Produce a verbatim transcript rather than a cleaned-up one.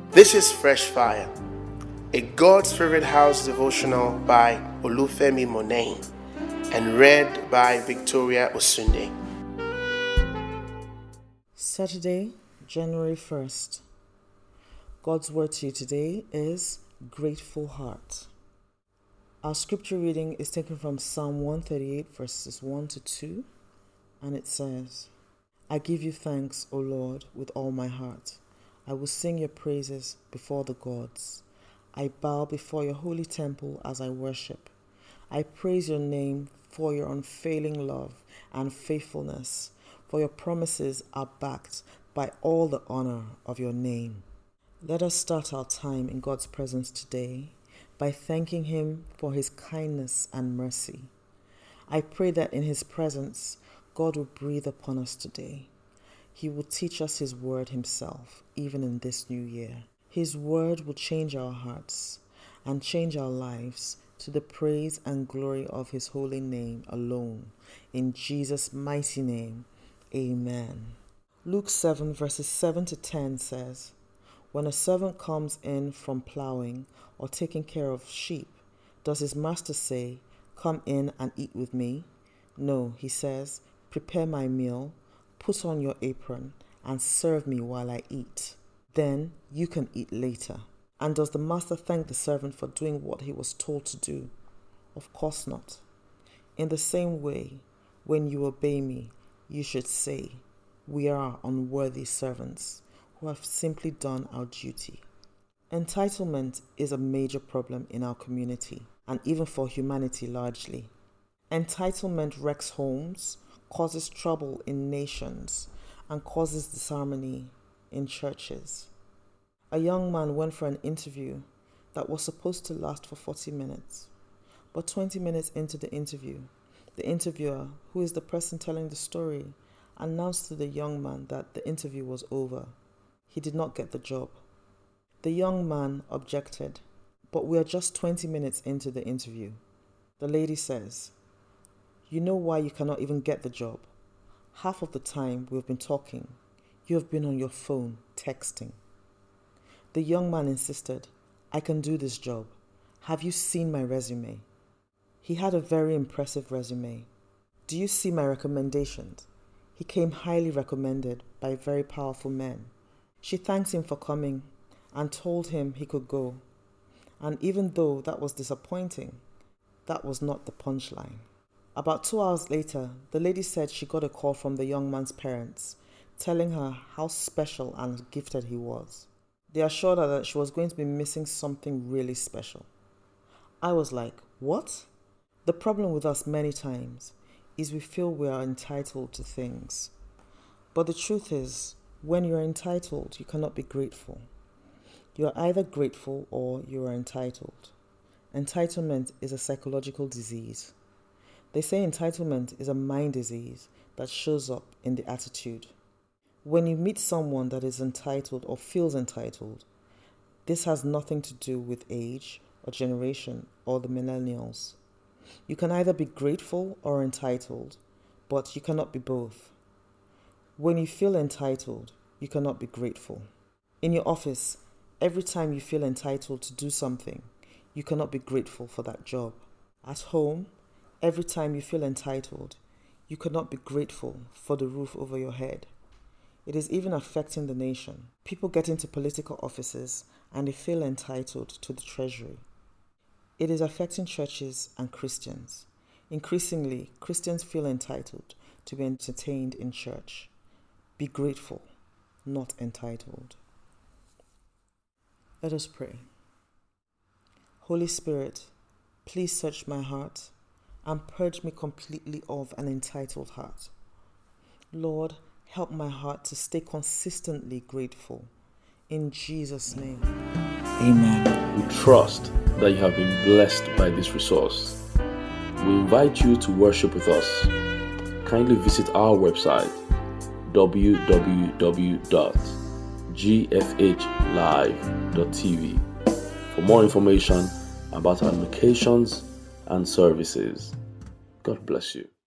This is Fresh Fire, a God's Favorite House devotional by Olufemi Monain and read by Victoria Osunde. Saturday, January first. God's word to you today is grateful heart. Our scripture reading is taken from Psalm one thirty-eight, verses one to two, and it says, I give you thanks, O Lord, with all my heart. I will sing your praises before the gods. I bow before your holy temple as I worship. I praise your name for your unfailing love and faithfulness, for your promises are backed by all the honor of your name. Let us start our time in God's presence today by thanking Him for His kindness and mercy. I pray that in His presence, God will breathe upon us today. He will teach us His word Himself, even in this new year. His word will change our hearts and change our lives to the praise and glory of His holy name alone. In Jesus' mighty name, amen. Luke seven, verses seven to ten says, When a servant comes in from plowing or taking care of sheep, does his master say, Come in and eat with me? No, he says, Prepare my meal, put on your apron, and serve me while I eat. Then you can eat later. And does the master thank the servant for doing what he was told to do? Of course not. In the same way, when you obey me, you should say, We are unworthy servants who have simply done our duty. Entitlement is a major problem in our community and even for humanity largely. Entitlement wrecks homes, causes trouble in nations, and causes disharmony in churches. A young man went for an interview that was supposed to last for forty minutes. But twenty minutes into the interview, the interviewer, who is the person telling the story, announced to the young man that the interview was over. He did not get the job. The young man objected, but we are just twenty minutes into the interview. The lady says, You know why you cannot even get the job? Half of the time we've been talking, you have been on your phone texting. The young man insisted, I can do this job. Have you seen my resume? He had a very impressive resume. Do you see my recommendations? He came highly recommended by very powerful men. She thanked him for coming and told him he could go. And even though that was disappointing, that was not the punchline. About two hours later, the lady said she got a call from the young man's parents, telling her how special and gifted he was. They assured her that she was going to be missing something really special. I was like, what? The problem with us many times is we feel we are entitled to things. But the truth is, when you are entitled, you cannot be grateful. You are either grateful or you are entitled. Entitlement is a psychological disease. They say entitlement is a mind disease that shows up in the attitude. When you meet someone that is entitled or feels entitled, this has nothing to do with age or generation or the millennials. You can either be grateful or entitled, but you cannot be both. When you feel entitled, you cannot be grateful. In your office, every time you feel entitled to do something, you cannot be grateful for that job. At home, every time you feel entitled, you cannot be grateful for the roof over your head. It is even affecting the nation. People get into political offices and they feel entitled to the treasury. It is affecting churches and Christians. Increasingly, Christians feel entitled to be entertained in church. Be grateful, not entitled. Let us pray. Holy Spirit, please search my heart and purge me completely of an entitled heart. Lord, help my heart to stay consistently grateful. In Jesus' name, amen. We trust that you have been blessed by this resource. We invite you to worship with us. Kindly visit our website, w w w dot g f h live dot t v, for more information about our locations and services. God bless you.